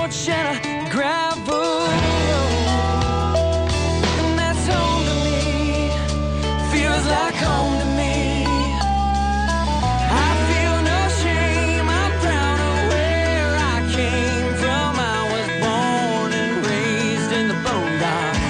porch and a gravel road. And that's home to me, feels like home to me. I feel no shame, I'm proud of where I came from. I was born and raised in the boondocks.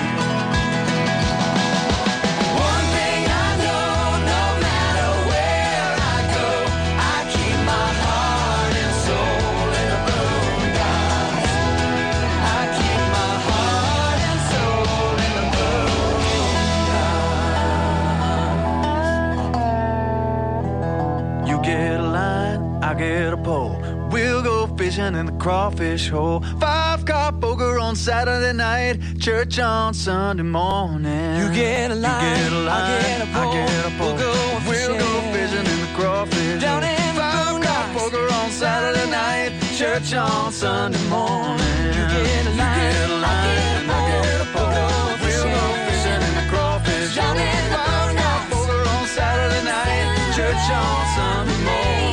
One thing I know, no matter where I go, I keep my heart and soul in the boondocks. I keep my heart and soul in the boondocks. You get a line, I get a pole. We'll go fishing in the crawfish hole. 5-car poker on Saturday night, church on Sunday morning. You get a line, I get a pole. We'll go fishing in the crawfish down in 5-car poker on Saturday night, church on Sunday morning. You get a line, I get a pole. We'll go fishing in the crawfish down in 5-car poker on Saturday night, church on Sunday morning.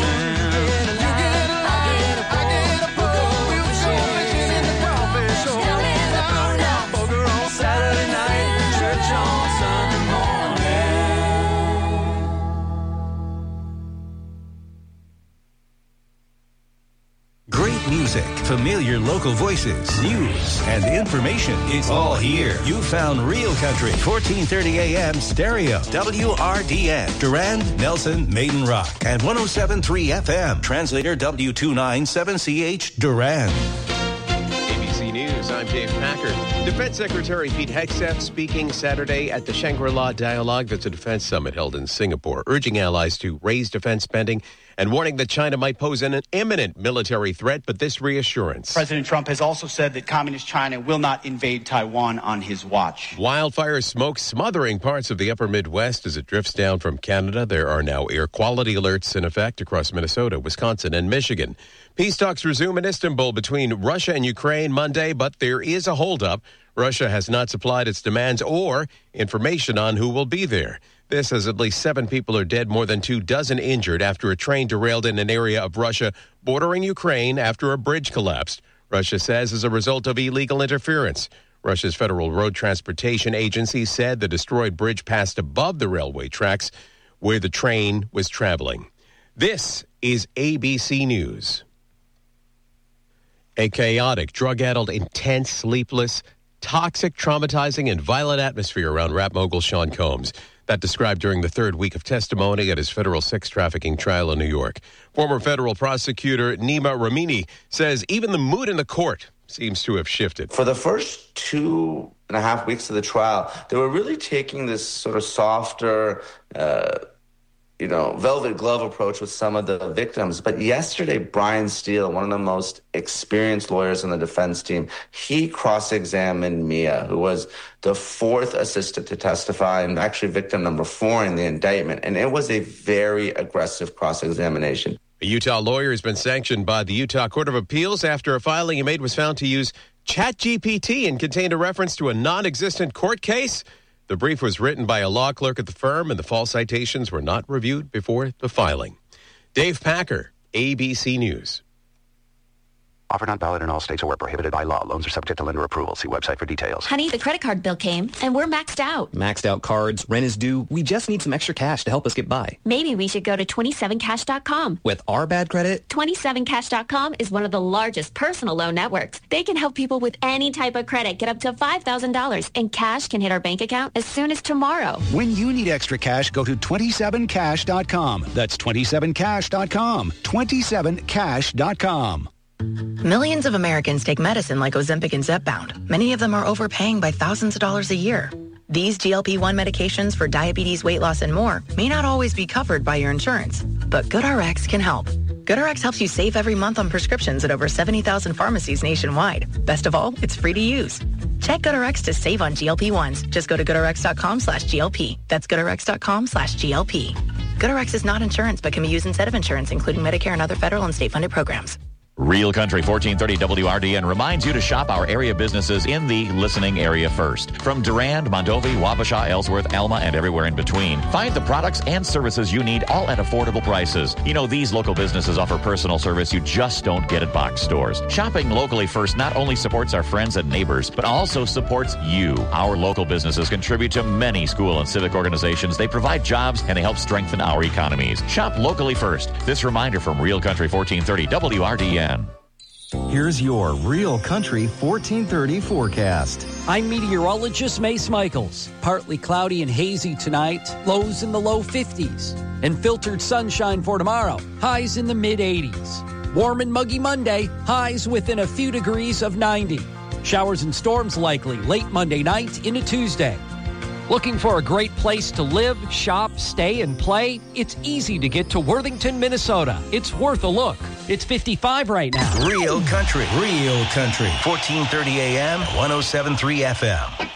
Great music, familiar local voices, news, and information. It's all here. You found Real Country, 1430 AM stereo. WRDN, Durand, Nelson, Maiden Rock, and 107.3 FM. Translator W297CH, Durand. ABC News, I'm Dave Packer. Defense Secretary Pete Hegseth speaking Saturday at the Shangri-La Dialogue. That's a defense summit held in Singapore, urging allies to raise defense spending and warning that China might pose an imminent military threat, but this reassurance. President Trump has also said that Communist China will not invade Taiwan on his watch. Wildfire smoke smothering parts of the upper Midwest as it drifts down from Canada. There are now air quality alerts in effect across Minnesota, Wisconsin, and Michigan. Peace talks resume in Istanbul between Russia and Ukraine Monday, but there is a holdup. Russia has not supplied its demands or information on who will be there. This as at least 7 people are dead, more than 24 injured after a train derailed in an area of Russia bordering Ukraine after a bridge collapsed. Russia says as a result of illegal interference. Russia's Federal Road Transportation Agency said the destroyed bridge passed above the railway tracks where the train was traveling. This is ABC News. A chaotic, drug-addled, intense, sleepless, toxic, traumatizing, and violent atmosphere around rap mogul Sean Combs. That described during the third week of testimony at his federal sex trafficking trial in New York. Former federal prosecutor Nima Ramini says even the mood in the court seems to have shifted. For the first 2.5 weeks of the trial, they were really taking this sort of softer, velvet glove approach with some of the victims. But yesterday, Brian Steele, one of the most experienced lawyers on the defense team, he cross-examined Mia, who was the 4th assistant to testify and actually victim number 4 in the indictment. And it was a very aggressive cross-examination. A Utah lawyer has been sanctioned by the Utah Court of Appeals after a filing he made was found to use ChatGPT and contained a reference to a non-existent court case. The brief was written by a law clerk at the firm, and the false citations were not reviewed before the filing. Dave Packer, ABC News. Offer not valid in all states or where prohibited by law. Loans are subject to lender approval. See website for details. Honey, the credit card bill came, and we're maxed out. Maxed out cards, rent is due. We just need some extra cash to help us get by. Maybe we should go to 27cash.com. With our bad credit? 27cash.com is one of the largest personal loan networks. They can help people with any type of credit get up to $5,000, and cash can hit our bank account as soon as tomorrow. When you need extra cash, go to 27cash.com. That's 27cash.com. 27cash.com. Millions of Americans take medicine like Ozempic and Zepbound. Many of them are overpaying by thousands of dollars a year. These GLP-1 medications for diabetes, weight loss, and more may not always be covered by your insurance, but GoodRx can help. GoodRx helps you save every month on prescriptions at over 70,000 pharmacies nationwide. Best of all, it's free to use. Check GoodRx to save on GLP-1s. Just go to GoodRx.com/GLP. That's GoodRx.com/GLP. GoodRx is not insurance, but can be used instead of insurance, including Medicare and other federal and state-funded programs. Real Country 1430 WRDN reminds you to shop our area businesses in the listening area first. From Durand, Mondovi, Wabasha, Ellsworth, Alma, and everywhere in between. Find the products and services you need all at affordable prices. You know, these local businesses offer personal service you just don't get at box stores. Shopping locally first not only supports our friends and neighbors, but also supports you. Our local businesses contribute to many school and civic organizations. They provide jobs and they help strengthen our economies. Shop locally first. This reminder from Real Country 1430 WRDN. Here's your Real Country 1430 forecast. I'm meteorologist Mace Michaels. Partly cloudy and hazy tonight, lows in the low 50s. And filtered sunshine for tomorrow, highs in the mid-80s. Warm and muggy Monday, highs within a few degrees of 90. Showers and storms likely late Monday night into Tuesday. Looking for a great place to live, shop, stay, and play? It's easy to get to Worthington, Minnesota. It's worth a look. It's 55 right now. Real Country. 1430 AM, 107.3 FM.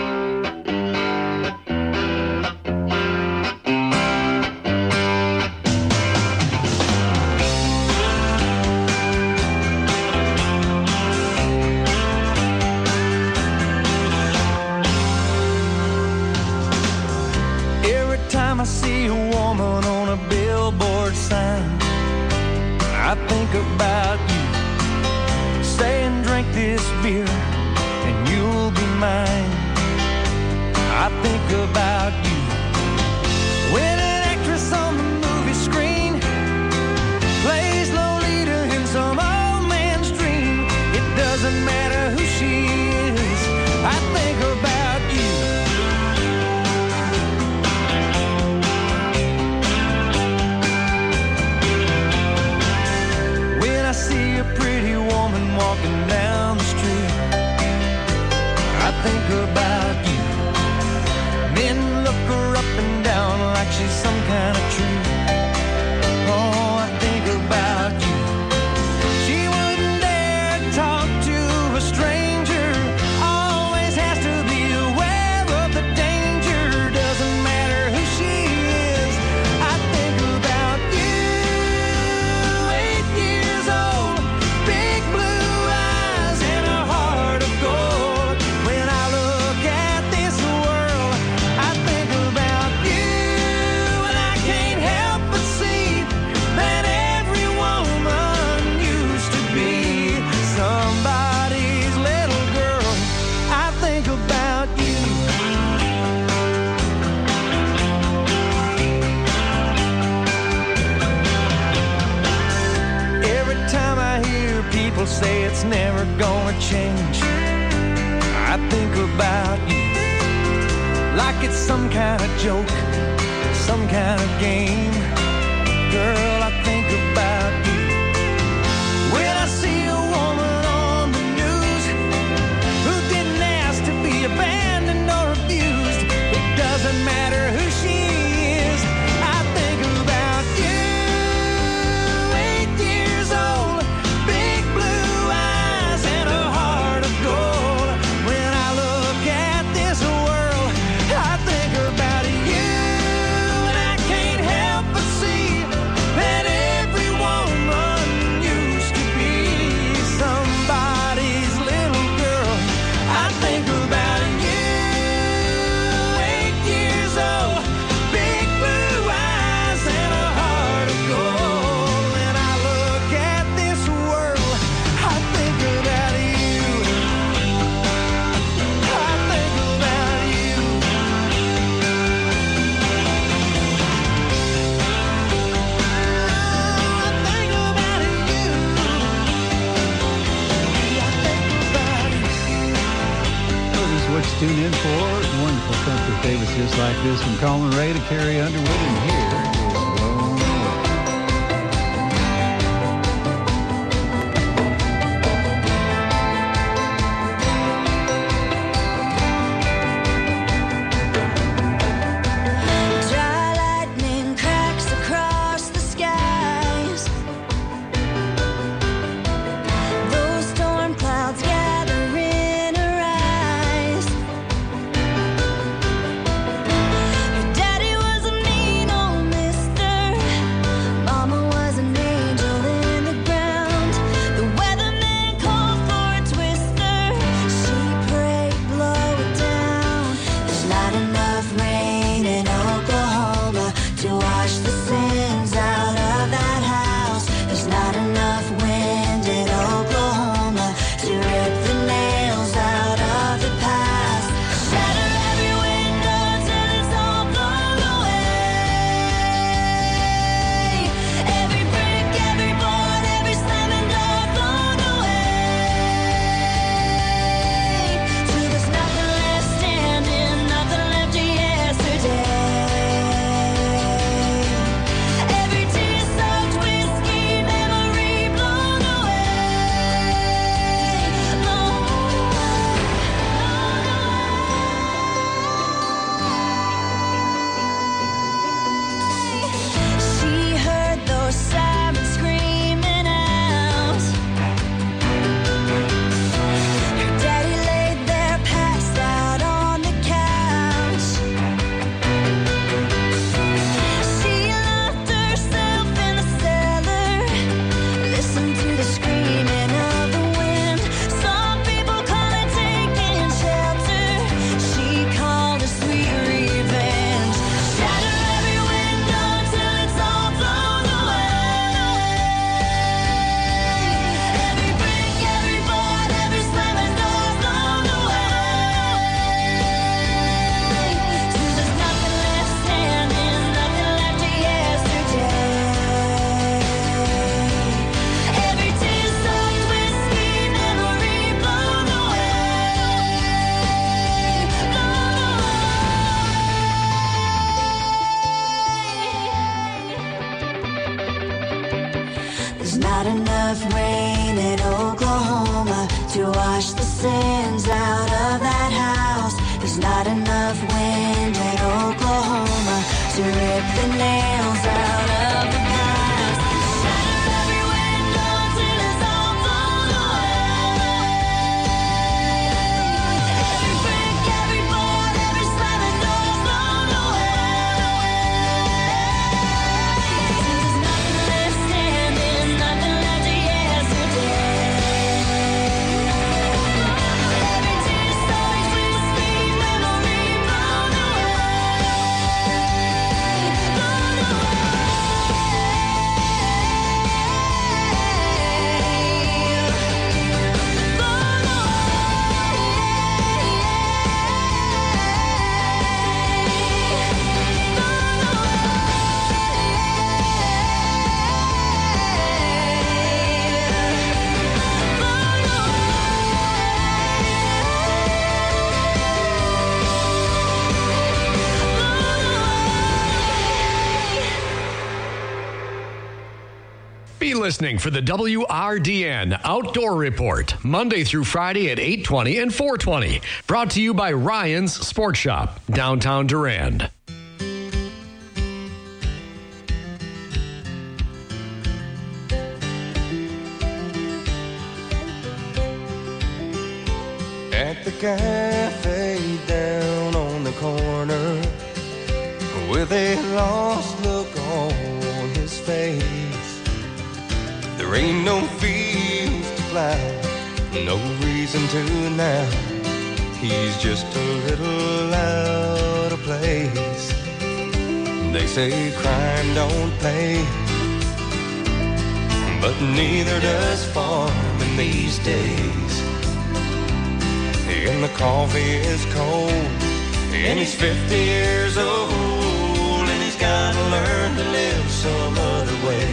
I see a woman on a billboard sign, I think about you, saying drink this beer and you'll be mine. I think about you when an actress on the movie screen plays Lolita in some old man's dream. It doesn't matter who she is, I think about you. I see a pretty woman walking down the street, I think about you. Men look her up and down like she's some kind of treat. Oh, I think about you. She wouldn't dare talk to a stranger, always has to be aware of the danger. Doesn't matter who she is, I think about you. 8 years old, big blue eyes and a heart of gold. When I look at this world, I think about you, and I can't help but see that every woman used to be somebody's little girl. I think about you. Every time I hear people say it's never gonna change, I think about you. Like it's some kind of joke, some kind of game. Girl, I think about you. When I see a woman on the news who didn't ask to be abandoned or abused, it doesn't matter who she is, I think about you. 8 years old, big blue eyes and a heart of gold. When I look at this world, I think about you, and I can't help but see that every woman used to be somebody's little girl. I think about you. 8 years old, big blue eyes and a heart of gold. When I look at this world, I think about you. I think about you. This is what you tune in for. Wonderful country favorites just like this from Colin Ray to Carrie Underwood, and here is Blown Away. Dry lightning cracks across the skies. Those storm clouds gather in her eyes. Her daddy was a mean old Mr. wash the sins out of that house. There's not enough wind in Oklahoma to rip the nails out of the past. Shatter every window till it's all blown away. Every brick, every board, every slamming door's blown away. There's nothing left standing, nothing left to yesterday. Every tear so sweet, sweet memory blown Be listening for the WRDN Outdoor Report, Monday through Friday at 8:20 and 4:20. Brought to you by Ryan's Sports Shop, downtown Durand. At the cafe down on the corner, with a lost look on his face. There ain't no fields to plow, no reason to now. He's just a little out of place. They say crime don't pay, but neither does farming these days. And the coffee is cold, and he's 50 years old, and he's gotta learn to live some other way.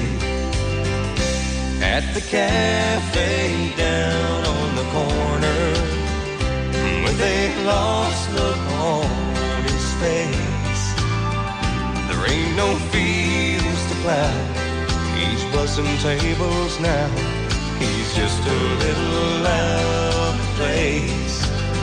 At the cafe down on the corner, with a lost look on his face. There ain't no fields to plow, he's bussing tables now. He's just a little out of place.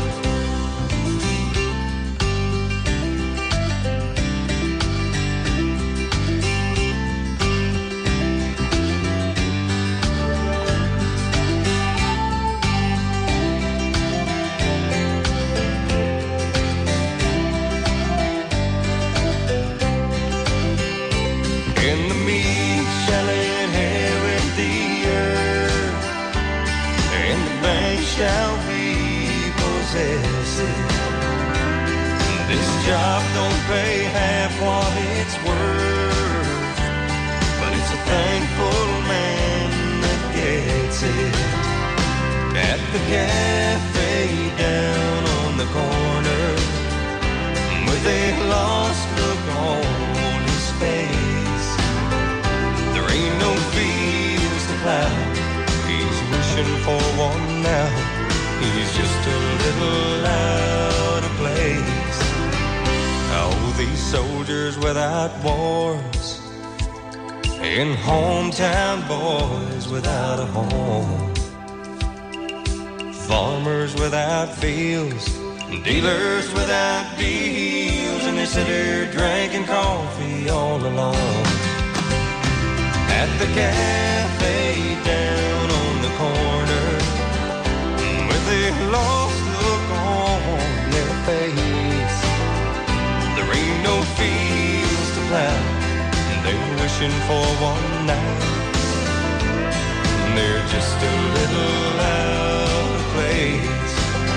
Shall we possess it? This job don't pay half what it's worth, but it's a thankful man that gets it. At the cafe down on the corner, with a lost look on his face. There ain't no fields to plow, he's wishing for one now. He's just a little out of place. Oh, these soldiers without wars, and hometown boys without a home, farmers without fields, dealers without deals, and they sit here drinking coffee all alone. At the cafe down on the corner, with a lost look on their face. There ain't no fields to plow, they're wishing for one now. They're just a little out of place.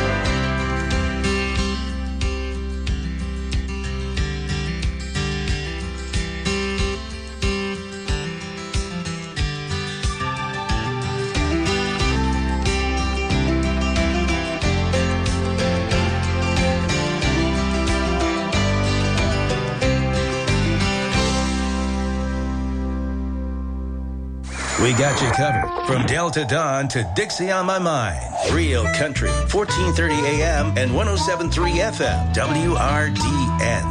We got you covered from Delta Dawn to Dixie on My Mind. Real Country, 1430 AM and 107.3 FM, WRDN.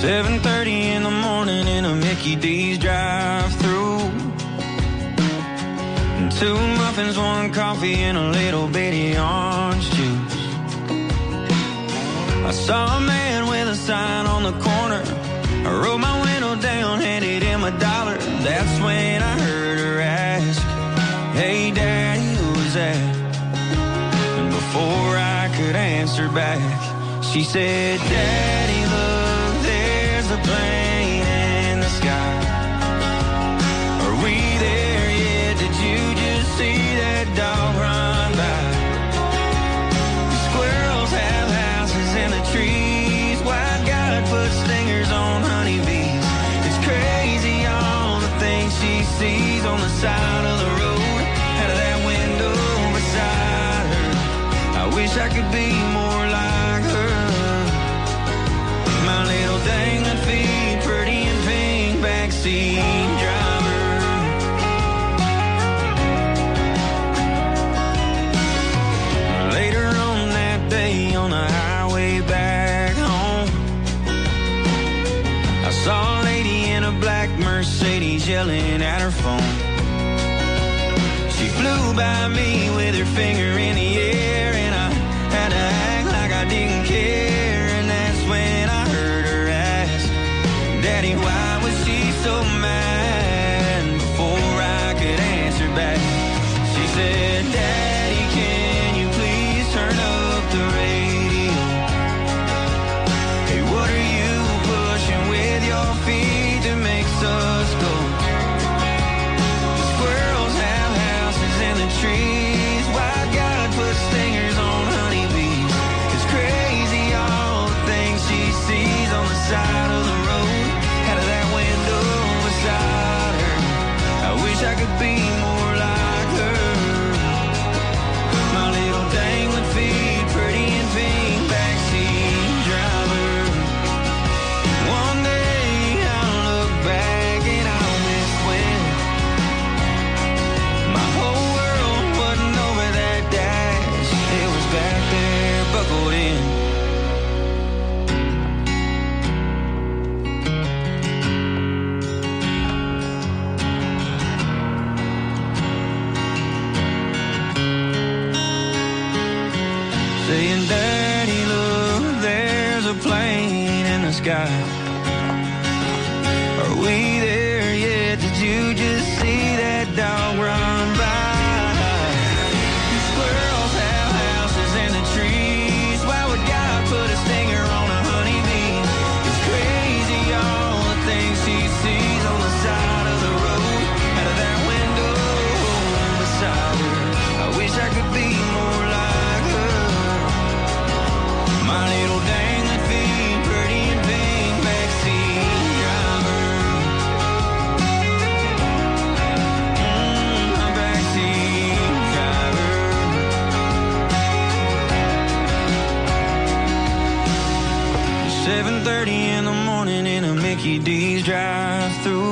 7:30 in the morning in a Mickey D's drive-thru. 2 muffins, 1 coffee, and a little bitty orange juice. I saw a man with a sign on the corner. I rolled my window down, handed him $1. That's when I heard her ask, "Hey, Daddy, who's that?" And before I could answer back, she said, "Daddy, look, there's a plane in the sky. Are we there yet? Did you just see that dog run by? The squirrels have houses in the trees. White God put stingers on honeybees. It's crazy all the things she sees on the side of the road, out of that window beside her. I wish I could be more like her. My little dangling feet, pretty and pink, backseat driver." Later on that day on the highway back home, I saw a lady in a black Mercedes yelling at her phone. She flew by me with her finger in the air, and I had to act like I didn't care. And that's when I heard her ask, "Daddy, why was she so mad?" And before I could answer back, she said, "Daddy, can you please turn up the radio? Hey, what are you pushing with your feet that makes us go? The squirrels have houses in the trees. Why God put stingers on honeybees? It's crazy all the things she sees on the side of the road, out of that window beside her. I wish I could be more like her. My little dangling feet, pretty and pink, backseat driver. One day I'll look back and I'll miss when my whole world wasn't over that dash. It was back there, buckled in. Saying, "Daddy, look, there's a plane in the sky. Are we there yet? Did you just see that dog run by? The squirrels have houses in the trees. Why would God put a stinger on a honeybee? It's crazy all the things she sees on the side of the road, out of that window beside her. I wish I could be more like her. My little dangling feet, pretty and pink, backseat driver. My backseat driver." 7:30 in the morning in a Mickey D's drive-thru.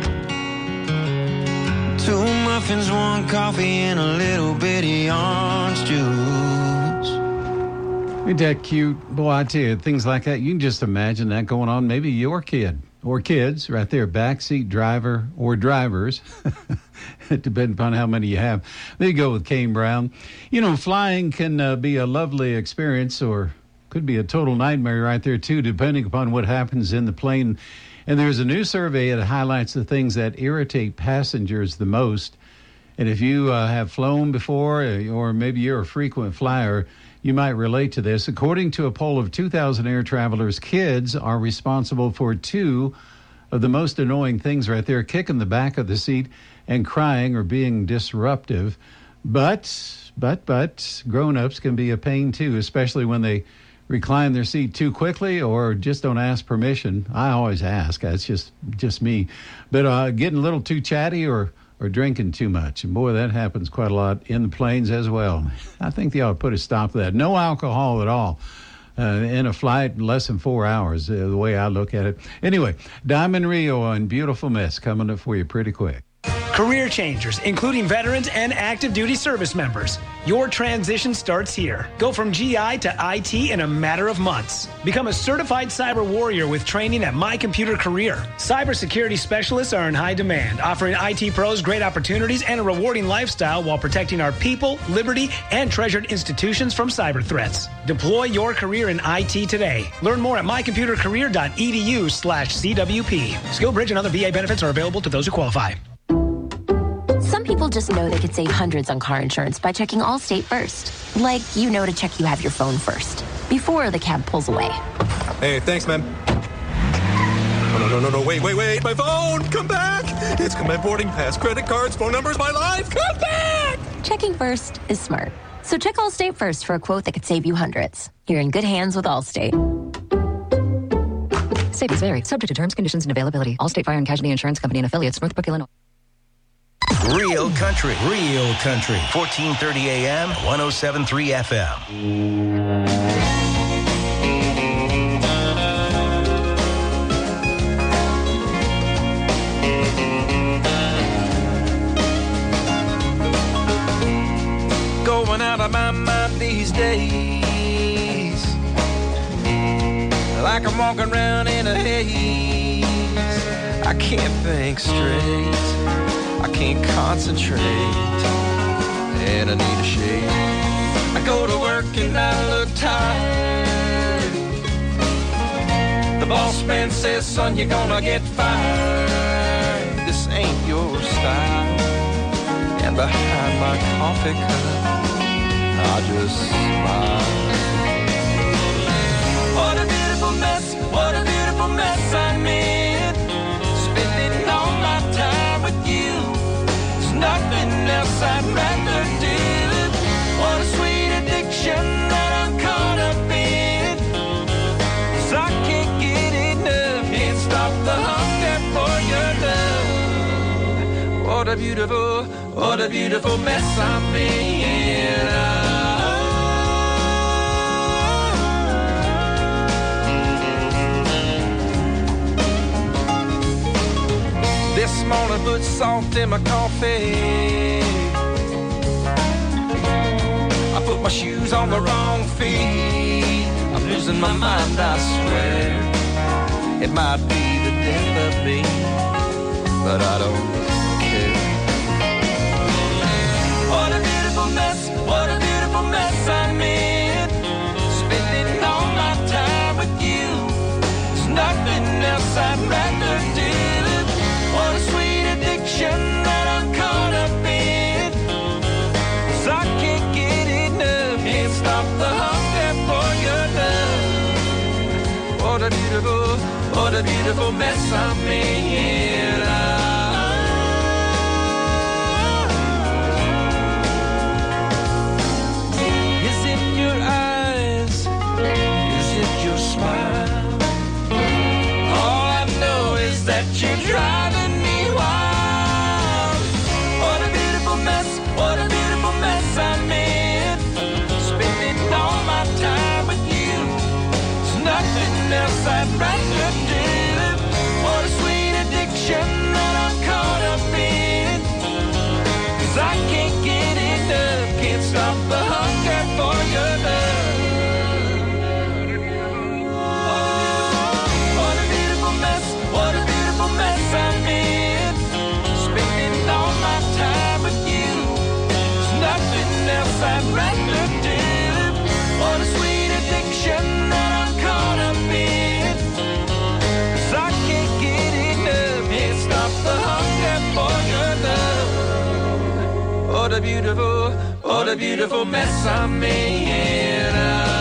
2 muffins, 1 coffee, and a little bitty orange juice. Ain't that cute? Boy, I tell you, things like that, you can just imagine that going on. Maybe your kid or kids right there, backseat driver or drivers, depending upon how many you have. There you go with Kane Brown. You know, flying can be a lovely experience or could be a total nightmare right there, too, depending upon what happens in the plane. And there's a new survey that highlights the things that irritate passengers the most. And if you have flown before or maybe you're a frequent flyer, you might relate to this. According to a poll of 2,000 air travelers, kids are responsible for 2 of the most annoying things right there, kicking the back of the seat and crying or being disruptive. But grown-ups can be a pain too, especially when they recline their seat too quickly or just don't ask permission. I always ask. That's just me. But getting a little too chatty or drinking too much. And boy, that happens quite a lot in the planes as well. I think they ought to put a stop to that. No alcohol at all in a flight less than 4 hours, the way I look at it. Anyway, Diamond Rio and Beautiful Miss coming up for you pretty quick. Career changers, including veterans and active duty service members. Your transition starts here. Go from GI to IT in a matter of months. Become a certified cyber warrior with training at My Computer Career. Cybersecurity specialists are in high demand, offering IT pros great opportunities and a rewarding lifestyle while protecting our people, liberty, and treasured institutions from cyber threats. Deploy your career in IT today. Learn more at mycomputercareer.edu/CWP. SkillBridge and other VA benefits are available to those who qualify. Some people just know they could save hundreds on car insurance by checking Allstate first. Like, you know to check you have your phone first, before the cab pulls away. Hey, thanks, man. No, wait, my phone, come back. It's my boarding pass, credit cards, phone numbers, my life, come back. Checking first is smart. So check Allstate first for a quote that could save you hundreds. You're in good hands with Allstate. Savings vary, subject to terms, conditions, and availability. Allstate Fire and Casualty Insurance Company and affiliates, Northbrook, Illinois. Real country. 1430 AM, 107.3 FM. Going out of my mind these days, like I'm walking around in a haze. I can't think straight, I can't concentrate, and I need a shade. I go to work and I look tired. The boss man says, son, you're gonna get fired. This ain't your style. And behind my coffee cup, I just smile. What a beautiful mess, what a beautiful mess I'm in. Spending all my time with you. There's nothing else I'd rather do. What a sweet addiction that I'm caught up in. 'Cause I can't get enough, can't stop the hunger for your love. What a beautiful mess I'm in. This morning put salt in my coffee. I put my shoes on the wrong feet. I'm losing my mind, I swear. It might be the death of me, but I don't care. What a beautiful mess, what a beautiful mess I'm in. Spending all my time with you. There's nothing else I'd rather do. What a sweet addiction that I'm caught up in. 'Cause I can't get enough, can't stop the hunger for your love. What a beautiful mess I'm in. Is it your eyes? Is it your smile? All I know is that you're driving me wild. What a beautiful mess, what a beautiful mess I'm in. Spending all my time with you. There's nothing else I'd rather do. What a sweet addiction that I'm caught up in. 'Cause I can't get enough, can't stop the hunger for your love. What a beautiful mess, what a beautiful mess I'm in. Spending all my time with you. There's nothing else I'd rather do. What a sweet addiction that I'm caught up in. 'Cause I can't get enough, can't stop the hunger for your love. What a beautiful mess I'm in.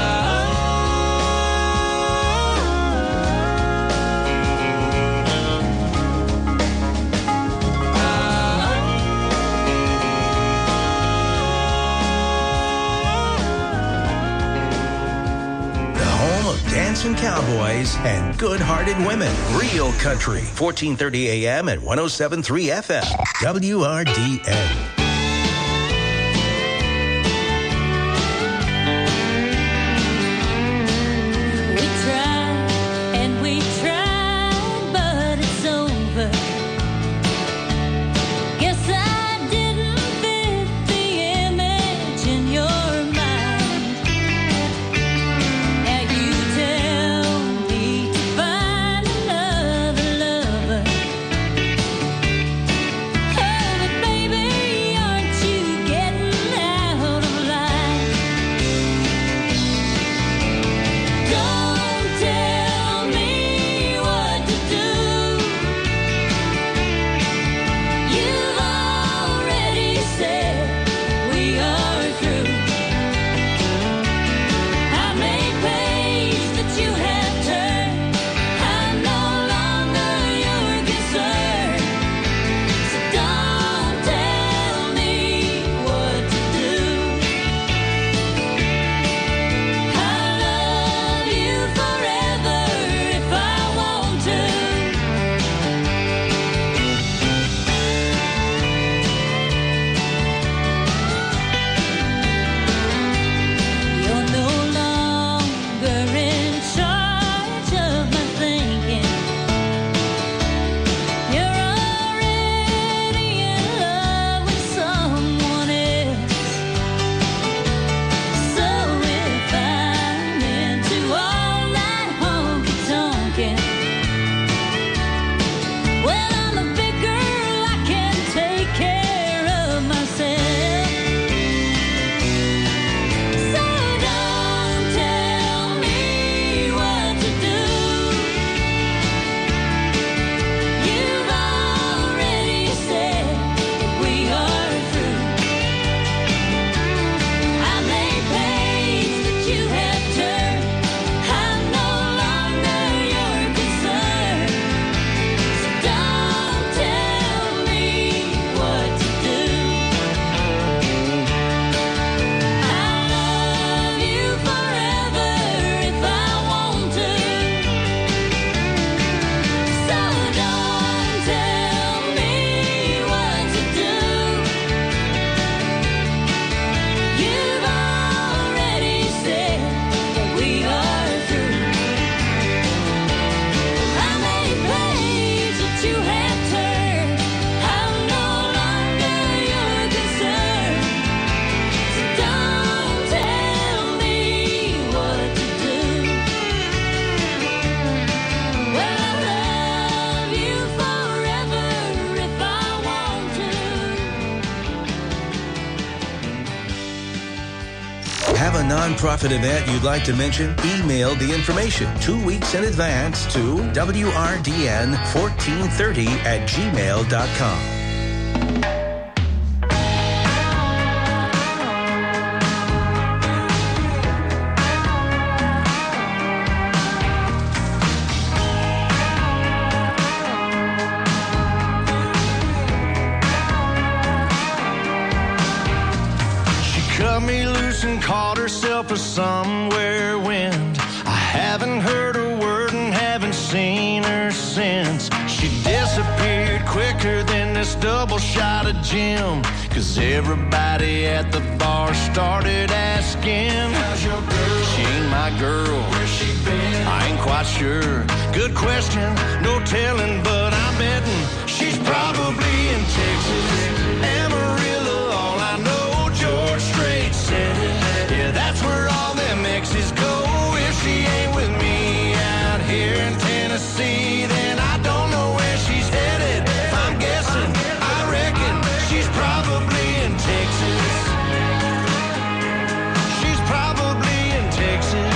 Dancing cowboys and good-hearted women. Real country. 1430 AM and 107.3 FM. WRDN. We tried and we tried, but it's over. Guess nonprofit event you'd like to mention? Email the information 2 weeks in advance to wrdn1430@gmail.com. And called herself a somewhere wind. I haven't heard a word and haven't seen her since. She disappeared quicker than this double shot of gin. 'Cause everybody at the bar started asking, how's your girl? She ain't my girl. Where's she been? I ain't quite sure. Good question, no telling, but I'm betting she's probably in Texas. Amarillo, all I know, George Strait said it. Yeah, that's where all them exes go. If she ain't with me out here in Tennessee, then I don't know where she's headed. If I'm guessing, I reckon she's probably in Texas. She's probably in Texas.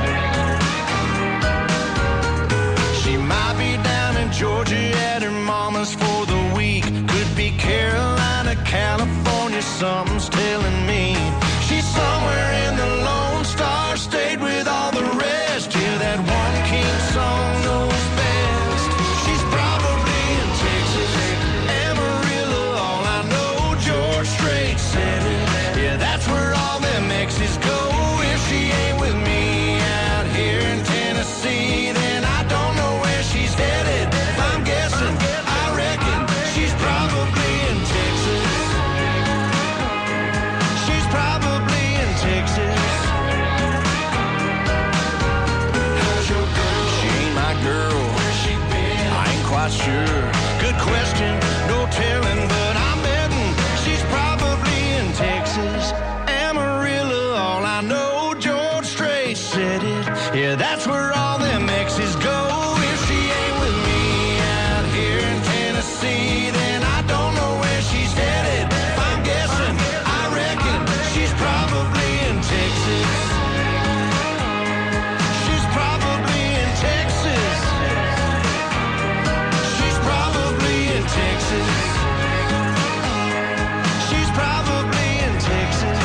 She might be down in Georgia at her mama's for the week. Could be Carolina, California, something's telling me. She's somewhere in the Lone Star State with all the rest. Yeah, that one king song knows best. She's probably in Texas. Amarillo, all I know, George Strait said it. Yeah, that's where all them exes go. If she ain't with me out here in Tennessee, then I don't know where she's headed. If I'm guessing, I reckon she's probably in Texas. She's probably in Texas. How's your girl? She ain't my girl. Where's she been? I ain't quite sure. Good question, no telling, but I'm betting she's probably in Texas. Amarillo, all I know, George Strait said it. Yeah, that's where all them exes go. If she ain't with me out here in Tennessee, then I don't know where she's headed. If I'm guessing, I reckon she's probably in Texas. She's probably in Texas. She's probably in Texas. She's probably in Texas.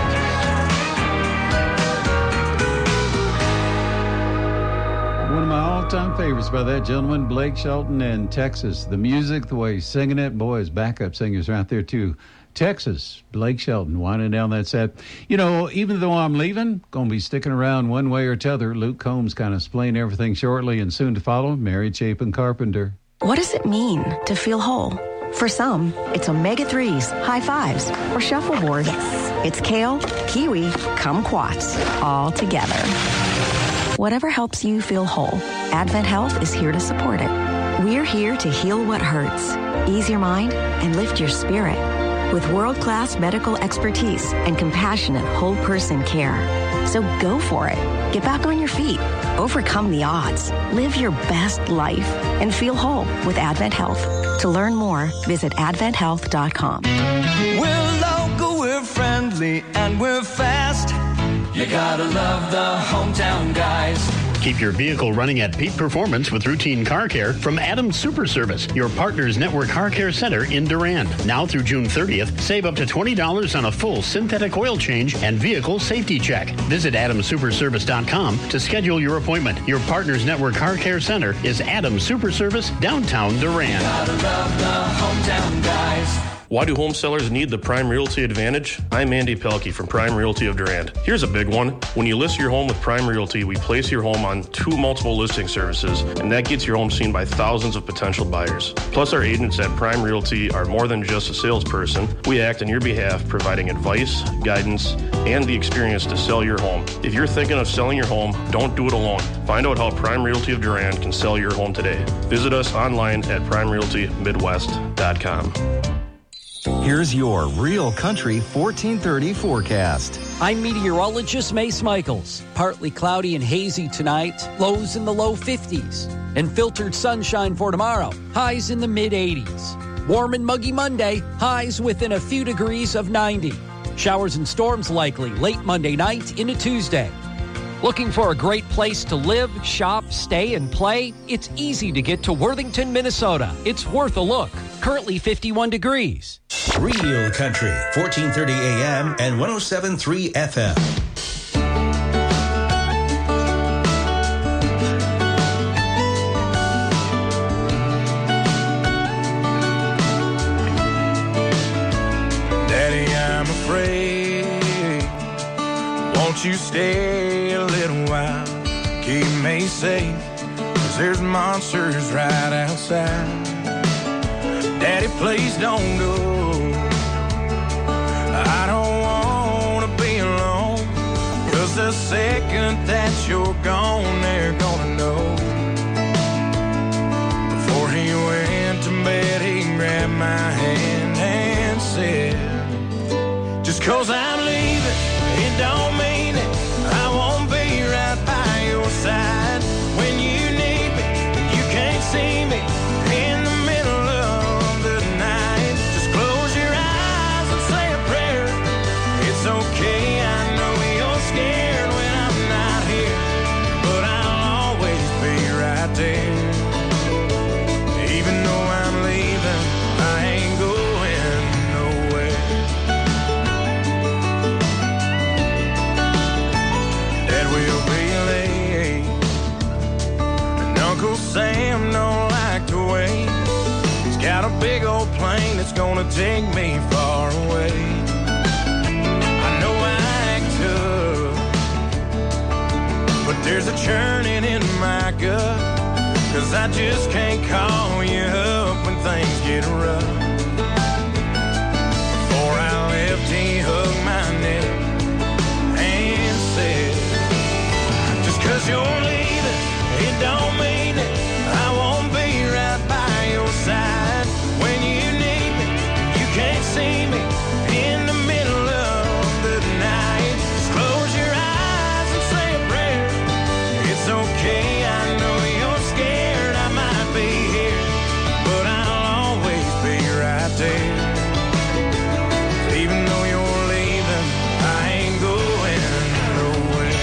One of my all-time favorites by that gentleman, Blake Shelton, and Texas. The music, the way he's singing it, boy, his backup singers right there too. Texas, Blake Shelton, winding down that set. You know, even though I'm leaving, going to be sticking around one way or t'other. Luke Combs kind of explain everything shortly, and soon to follow, Mary Chapin Carpenter. What does it mean to feel whole? For some, it's omega-3s, high fives, or shuffleboard. Yes. It's kale, kiwi, kumquats, all together. Whatever helps you feel whole, Advent Health is here to support it. We're here to heal what hurts, ease your mind, and lift your spirit with world-class medical expertise and compassionate whole-person care. So go for it. Get back on your feet. Overcome the odds. Live your best life and feel whole with Advent Health. To learn more, visit adventhealth.com. We're local, we're friendly, and we're fast. You gotta love the hometown guys. Keep your vehicle running at peak performance with routine car care from Adams Super Service, your partner's network car care center in Durand. Now through June 30th, save up to $20 on a full synthetic oil change and vehicle safety check. Visit AdamSuperService.com to schedule your appointment. Your partner's network car care center is Adams Super Service, downtown Durand. Gotta love the hometown guys. Why do home sellers need the Prime Realty Advantage? I'm Andy Pelkey from Prime Realty of Durand. Here's a big one. When you list your home with Prime Realty, we place your home on 2 multiple listing services, and that gets your home seen by thousands of potential buyers. Plus, our agents at Prime Realty are more than just a salesperson. We act on your behalf, providing advice, guidance, and the experience to sell your home. If you're thinking of selling your home, don't do it alone. Find out how Prime Realty of Durand can sell your home today. Visit us online at primerealtymidwest.com. Here's your Real Country 1430 forecast. I'm meteorologist Mace Michaels. Partly cloudy and hazy tonight, lows in the low 50s. And filtered sunshine for tomorrow, highs in the mid 80s. Warm and muggy Monday, highs within a few degrees of 90. Showers and storms likely late Monday night into Tuesday. Looking for a great place to live, shop, stay, and play? It's easy to get to Worthington, Minnesota. It's worth a look. Currently 51 degrees. Real Country, 1430 AM and 107.3 FM. Daddy, I'm afraid. Won't you stay a little while? Keep me safe, 'cause there's monsters right outside. Daddy, please don't go. I don't want to be alone, 'cause the second that you're gone, they're gonna know. Before he went to bed, he grabbed my hand and said, just 'cause I'm leaving, it don't mean it. I won't be right by your side when you need me. You can't see me in the middle of the night. Just close your eyes and say a prayer. It's okay, I know you're scared when I'm not here, but I'll always be right there. Even though I'm leaving, I ain't going nowhere. Dad will be late, and Uncle Sam don't like to wait. He's got a big old plane that's gonna take me far away. I know I act tough, but there's a churning in my gut, 'cause I just can't call you up when things get rough. Before I left, he hugged my neck and said, just 'cause you're leaving, it don't mean it. I won't be right by your side when you need me. You can't see me in the middle of the night. Just close your eyes and say a prayer. It's okay, I know you're scared. I might be here, but I'll always be right there. Even though you're leaving, I ain't going nowhere.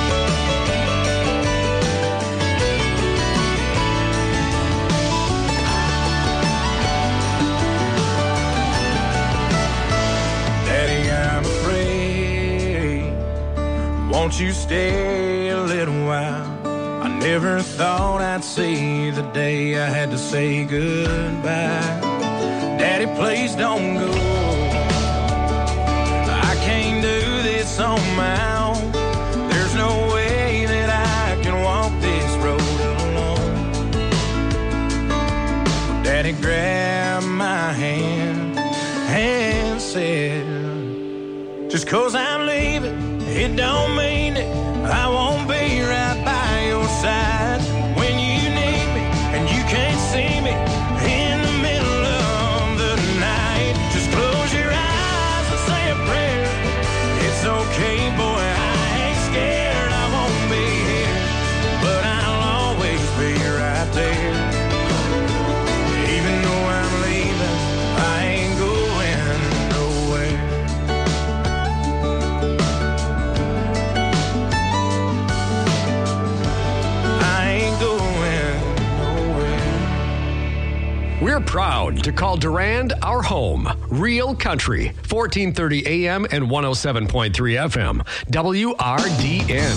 Daddy, I'm afraid. Won't you stay a little while? I never thought I'd see the day I had to say goodbye. Daddy, please don't go. I can't do this on my own. There's no way that I can walk this road alone. Daddy grabbed my hand and said, just 'cause I'm leaving, it don't mean it. I won't be right by your side when you need me, and you can't see me in the middle of the night. Just close your eyes and say a prayer. It's okay, boy, I ain't scared. I won't be here, but I'll always be right there. Even though I'm leaving, I ain't going nowhere. We're proud to call Durand our home. Real Country, 1430 AM and 107.3 FM. WRDN.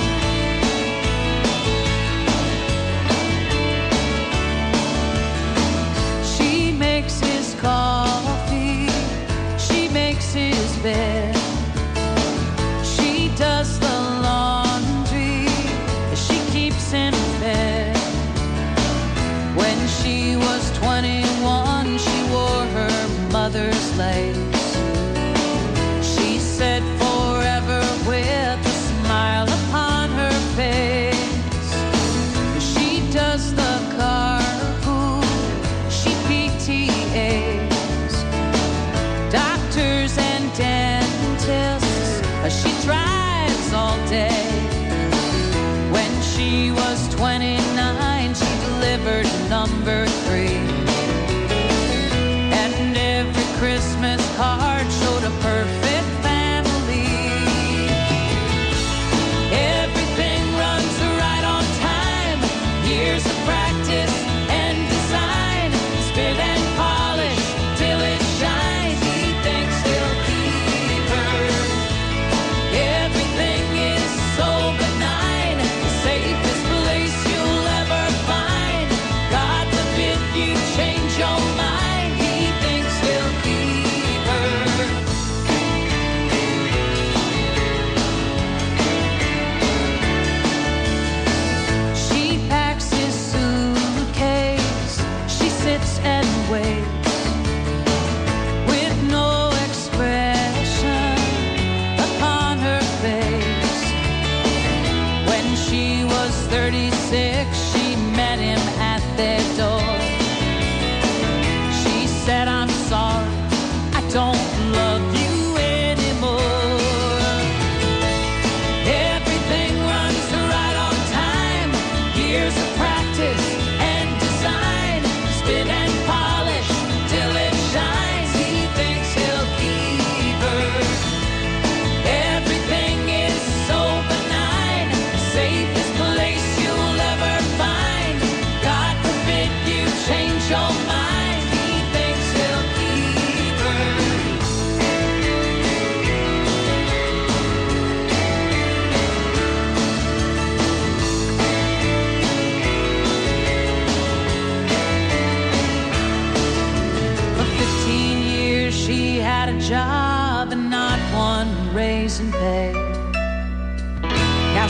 She makes his coffee. She makes his bed. She does the laundry. She keeps in bed. When she was 21, she wore her mother's lace. She said forever with a smile upon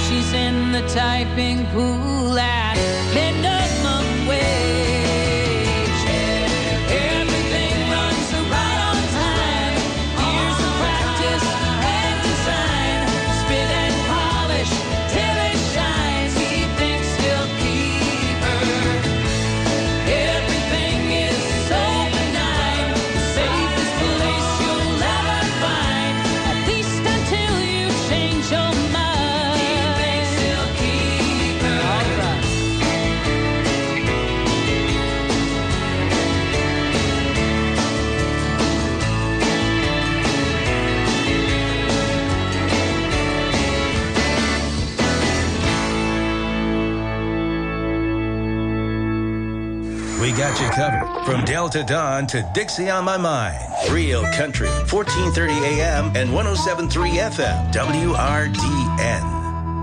She's in the typing pool at minimum wage. Everything runs right on time. Years of practice and design. Spit and polish till it shines. He thinks he'll keep her. Everything is so benign. The safest place you'll ever find. At least until you change your mind. He thinks he'll keep her. All right. We got you covered. From Delta Dawn to Dixie on My Mind. Real Country, 1430 AM and 107.3 FM. WRDN.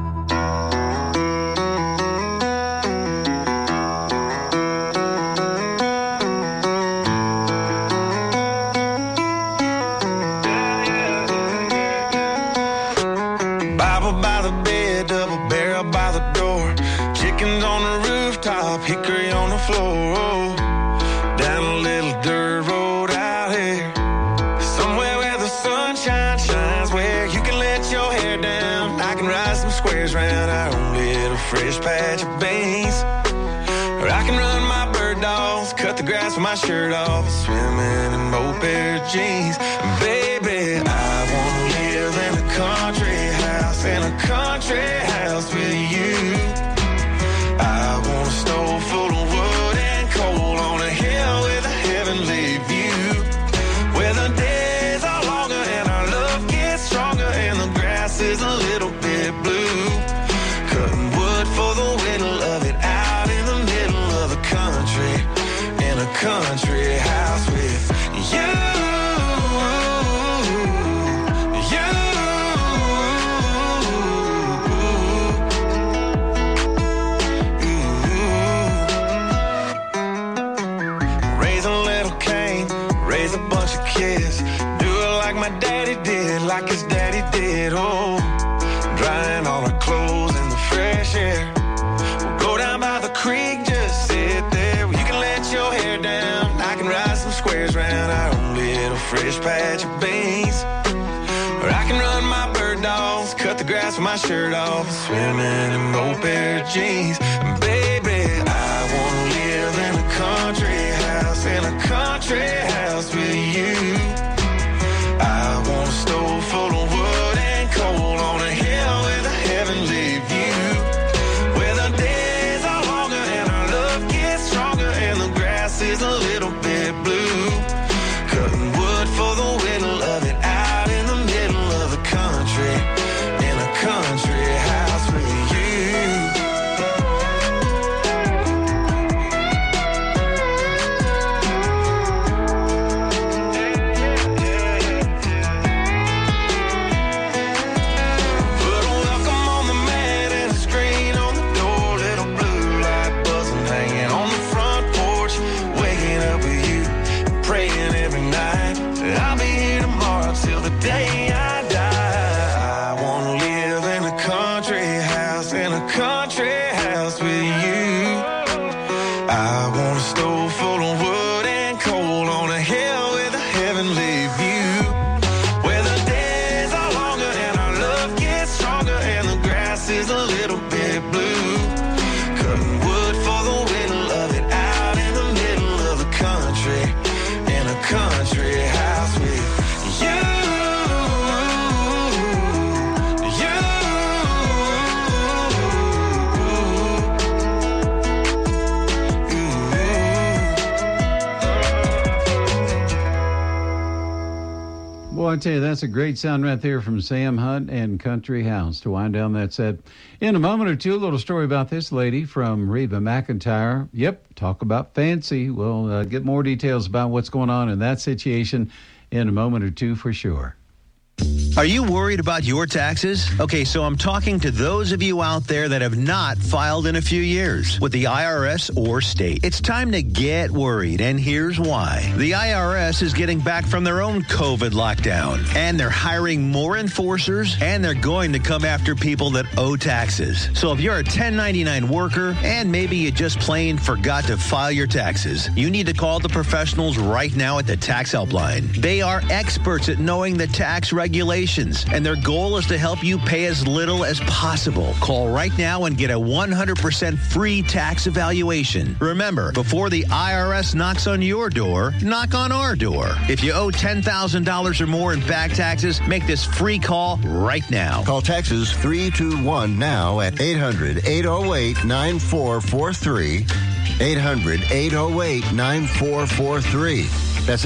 Bible by the bed, double barrel by the door. Chickens on the rooftop, hickory on the floor. Down a little dirt road out here. Somewhere where the sunshine shines, where you can let your hair down. I can ride some squares round our own little fresh patch of beans. Or I can run my bird dogs, cut the grass with my shirt off, swimming in both pair of jeans. Baby, I wanna live in a country house, in a country house with you. I want a stove full of wood and coal on a hill with a heavenly view, where the days are longer and our love gets stronger and the grass is a little bit blue. Cutting wood for the whittle of it out in the middle of the country, in a country house with you. Raise a little Cain, raise a bunch of kids. Do it like my daddy did, like his daddy did. Oh, drying all our clothes in the fresh air. We'll go down by the creek, just sit there. You can let your hair down. I can ride some squares round our own little fresh patch of beans. Or I can run my bird dogs, cut the grass with my shirt off, swimming in both pair of jeans. Baby, I wanna live in a country house, in a country house with you. I want a stove full of wood and coal on a hill with a heavenly view, where the days are longer and our love gets stronger and the grass is a little bit blue. Cutting wood for the whittle of it out in the middle of the country, in a country house with you. Put a welcome on the mat and a screen on the door, little blue light buzzing hanging on the front porch, waking up with you, praying every night that I'll be here tomorrow till the day I die. I wanna live in a country house, in a country house with you. I want a stove full of wood and coal on a hill with a heavenly view, where the days are longer and our love gets stronger and the grass is a little bit blue. Cutting wood for the whittle of it out in the middle of the country, in a country house with you. Boy, I tell you, that's a great sound right there from Sam Hunt and Country House. To wind down that set, in a moment or two, a little story about this lady from Reba McEntire. Yep, talk about fancy. We'll get more details about what's going on in that situation in a moment or two for sure. Are you worried about your taxes? Okay, so I'm talking to those of you out there that have not filed in a few years with the IRS or state. It's time to get worried, and here's why. The IRS is getting back from their own COVID lockdown, and they're hiring more enforcers, and they're going to come after people that owe taxes. So if you're a 1099 worker, and maybe you just plain forgot to file your taxes, you need to call the professionals right now at the Tax Helpline. They are experts at knowing the tax regulations, and their goal is to help you pay as little as possible. Call right now and get a 100% free tax evaluation. Remember, before the IRS knocks on your door, knock on our door. If you owe $10,000 or more in back taxes, make this free call right now. Call Taxes 321 now at 800-808-9443. 800-808-9443. That's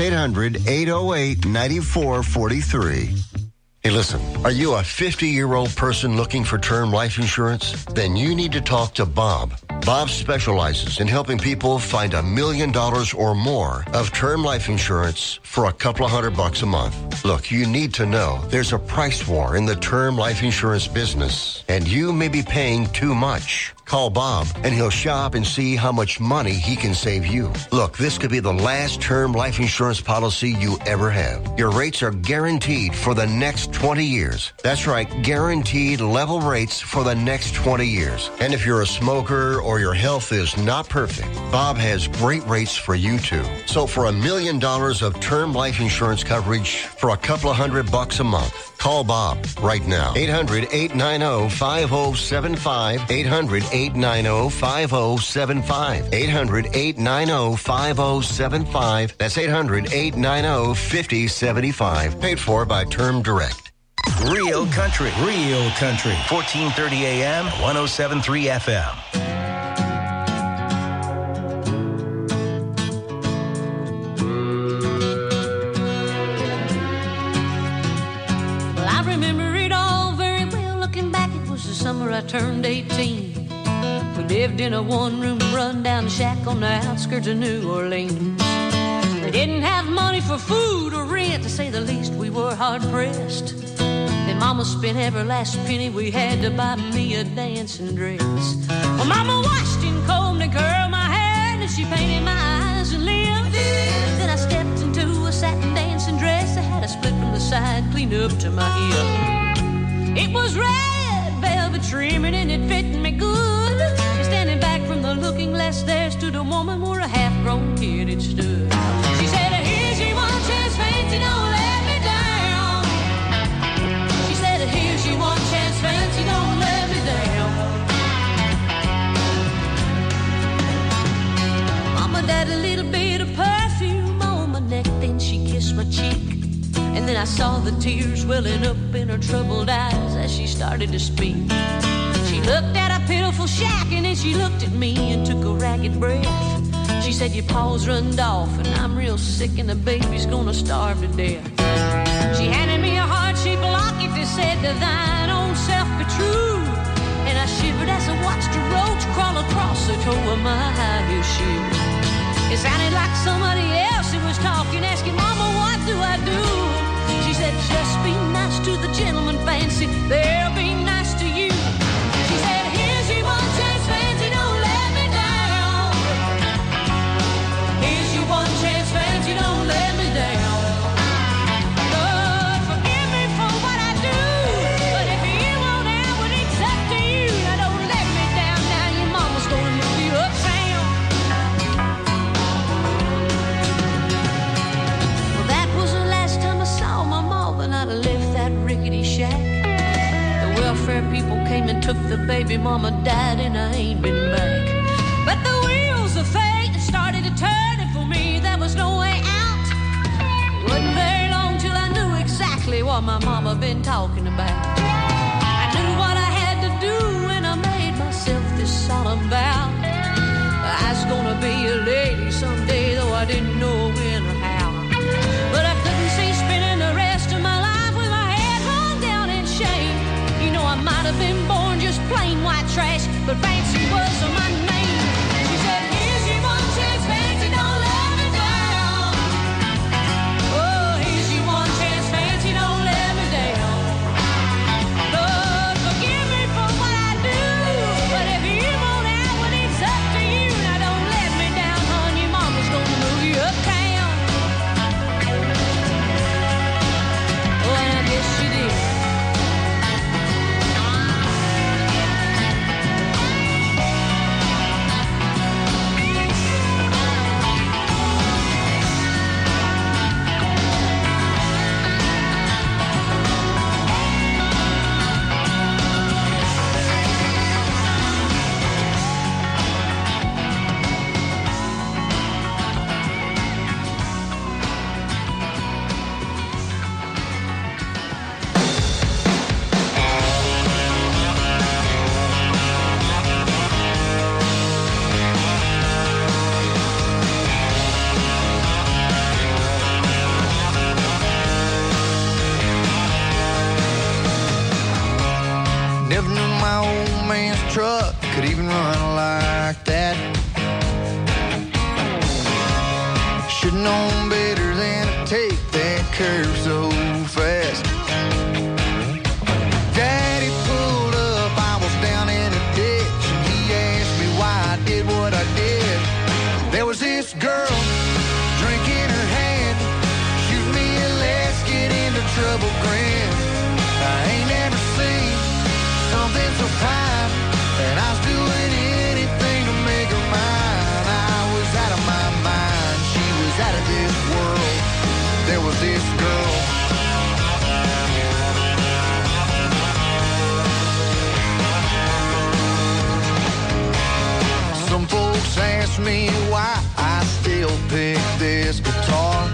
800-808-9443. Hey, listen, are you a 50-year-old person looking for term life insurance? Then you need to talk to Bob. Bob specializes in helping people find $1 million or more of term life insurance for a couple of $100 a month. Look, you need to know there's a price war in the term life insurance business, and you may be paying too much. Call Bob, and he'll shop and see how much money he can save you. Look, this could be the last term life insurance policy you ever have. Your rates are guaranteed for the next 20 years. That's right, guaranteed level rates for the next 20 years. And if you're a smoker or your health is not perfect, Bob has great rates for you too. So for $1 million of term life insurance coverage for a couple of $100 a month, call Bob right now. 800-890-5075. 800-890-5075. 800-890-5075. That's 800-890-5075. Paid for by Term Direct. Real country. Real country. 1430 AM, 107.3 FM. Summer I turned 18. We lived in a one-room run-down shack on the outskirts of New Orleans. We didn't have money for food or rent, to say the least. We were hard-pressed. Then Mama spent every last penny we had to buy me a dancing dress. Well, Mama washed and combed and curled my hair, and she painted my eyes and lips. Then I stepped into a satin dancing dress that had a split from the side clean up to my hip. It was red velvet trimming and it fit me good. Standing back from the looking glass there stood a woman where a half-grown kid had stood. She said, here's your one chance, fancy, don't let me down. She said, here's your one chance, fancy, don't let me down. Mama dabbed a little bit of perfume on my neck, then she kissed my cheek. And then I saw the tears welling up in her troubled eyes as she started to speak. She looked at a pitiful shack and then she looked at me and took a ragged breath. She said, your paws runned off and I'm real sick and the baby's gonna starve to death. She handed me a heart-shaped locket that said, to thine own self be true. And I shivered as I watched a roach crawl across the toe of my high-heel shoe. It sounded like somebody else who was talking, asking, Mama, what do I do? She said, just be nice to the gentleman, fancy, they'll be nice to you. She said, here's your one chance, fancy, don't let me down. Here's your one chance, fancy, don't let me down. Lord, forgive me for what I do, but if you won't have it, it's up to you. Now don't let me down, now your mama's gonna move you uptown. I'd have left that rickety shack. The welfare people came and took the baby. Mama died and I ain't been back. But the wheels of fate started to turn, and for me there was no way out. Wasn't very long till I knew exactly what my mama been talking about. I knew what I had to do and I made myself this solemn vow. I was gonna be a lady someday, though I didn't know when or how. But I couldn't see spending the rest of my life with my head hung down in shame. You know, I might have been born just plain white trash, but fancy was my name. She said, here's your one chance, fancy, don't let me down. Oh, here's your one chance, fancy, don't let me down. friend's truck could even run like that. Should've known better than to take that curve so fast. Daddy pulled up, I was down in a ditch, and he asked me why I did what I did. There was this girl, drink in her hand, shoot me a let's get into trouble grin. I ain't never seen something so fine, and I was doing anything to make her mine. I was out of my mind, she was out of this world. There was this girl. Some folks ask me why I still pick this guitar.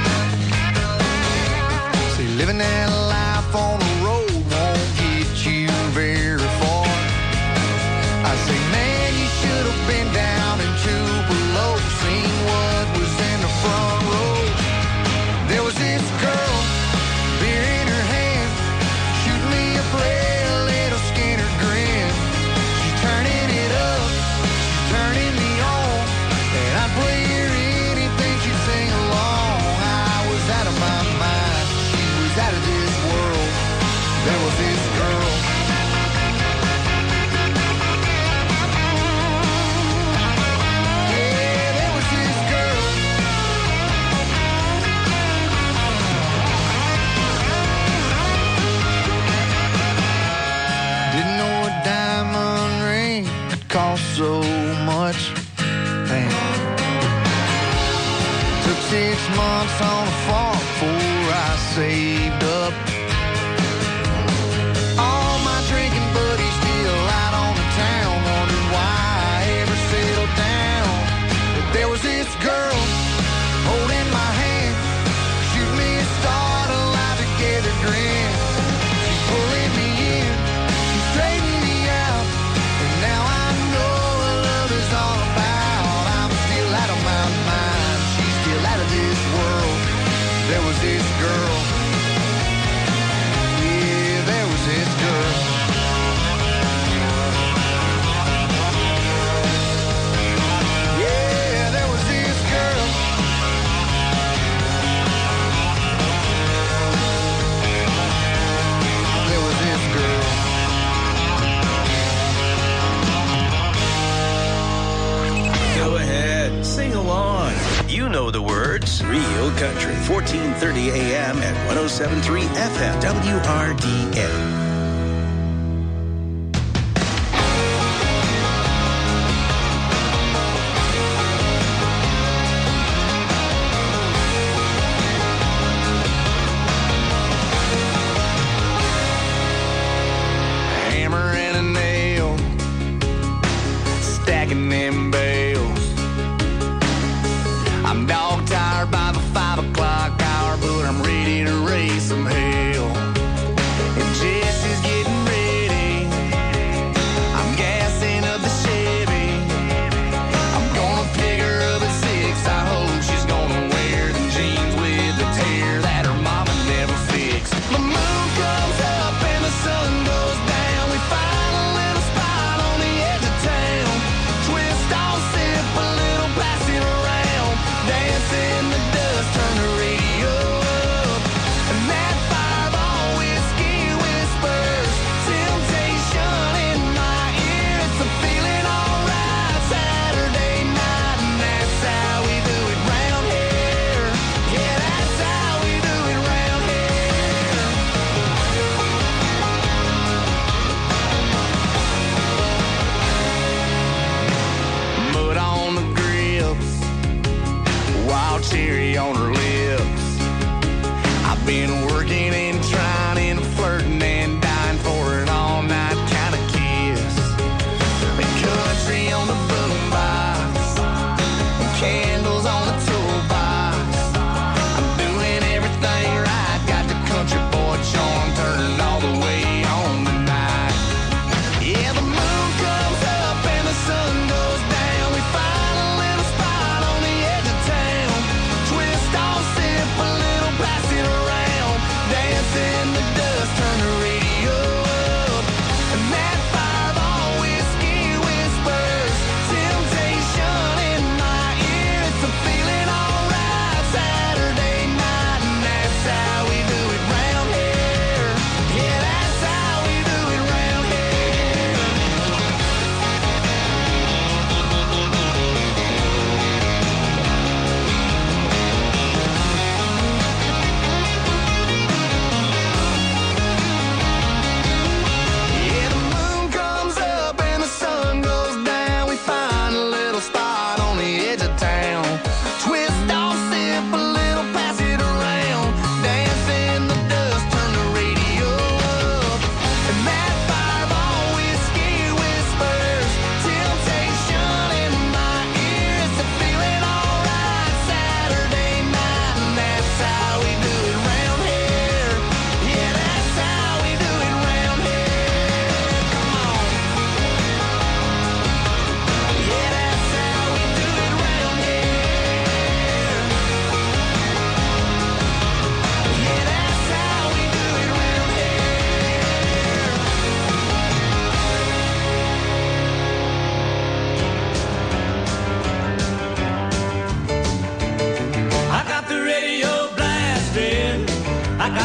See, living that life on the road won't get you very far. I say, man, you should have been down and Tupelo, seen what was in the front row. There was this girl, beer in her hand, shoot me a prayer, a little Skinner grin. She's turning it up, she's turning me on, and I'd play her anything she'd sing along. I was out of my mind, she was out of this world. There was this girl. Yeah, there was this girl. Didn't know a diamond ring could cost so much. Damn. Took 6 months on a farm before I saved up. All my drinking buddies still out on the town, wondering why I ever settled down. But there was this girl holding my hand, shoot me a start, a lie together grin. She's pulling me in, she's straightening me out, and now I know what love is all about. I'm still out of my mind, she's still out of this world. There was this girl. Yeah, there was this girl. Yeah, there was this girl. There was this girl. Go ahead, sing along. You know the words. Real Country, 1430 AM at 107.3 FM, WRDN. Hammer and a nail, stacking them bales. I'm dog tired by the 5 o'clock hour, but I'm ready to raise some hell. And Jesse's getting ready, I'm gassing up the Chevy. I'm gonna pick her up at 6, I hope she's gonna wear the jeans with the tear that her mama never fixed. The moon comes up and the sun goes down, we find a little spot on the edge of town. Twist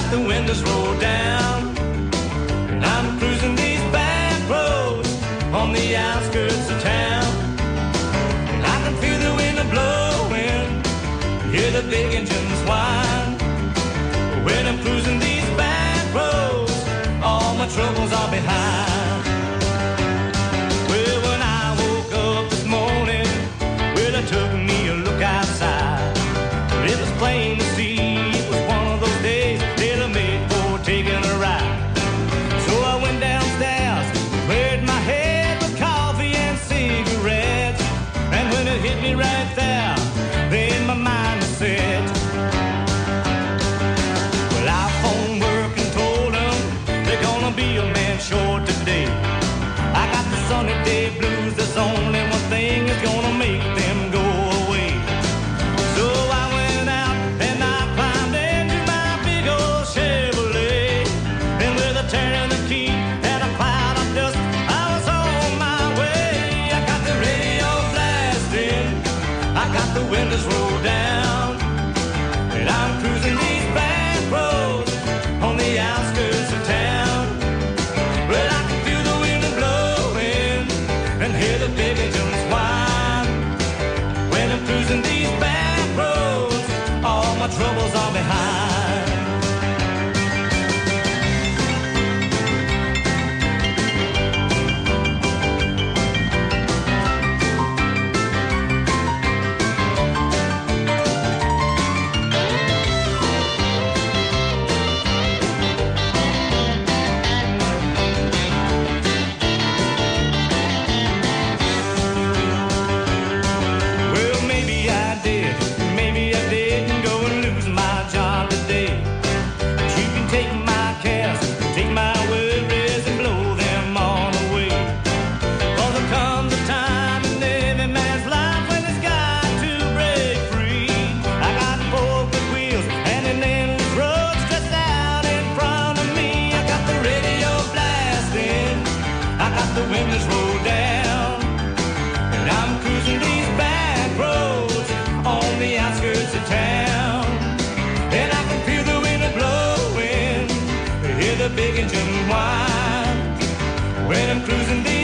got the windows rolled down, and I'm cruising these back roads on the outskirts of town. And I can feel the wind blowing, hear the big engines whine. When I'm cruising these back roads, all my troubles are behind. Well, when I woke up this morning, well, I took me a look outside. It was plain to see it was one of those days tailor-made for taking a ride. So I went downstairs, cleared my head with coffee and cigarettes. And when it hit me right there, then my mind was set. Well, I phoned work and told them they're gonna be a man short today. I got the sunny day blues, there's only one thing that's gonna make them go away. So I went out and I climbed into my big old Chevrolet. And with a tear in the key and a cloud of dust, I was on my way. I got the radio blasting, I got the windows rolled down, and I'm cruising these back roads on the outskirts of town. Well, I can feel the wind blowing and hear the big engines whine. When I'm cruising these back roads, all my troubles are behind. Well, maybe I did, maybe I didn't go and lose my job today. But you can take my cares, take my worries and blow them all away. 'Cause there comes a time in every man's life when he's got to break free. I got 4 big wheels and an endless road stretched out in front of me. I got the radio blasting, I got the windows rolled down, and I'm cruising these back roads on the outskirts of town. And I can feel the wind blowing, hear the big engine whine. When I'm cruising these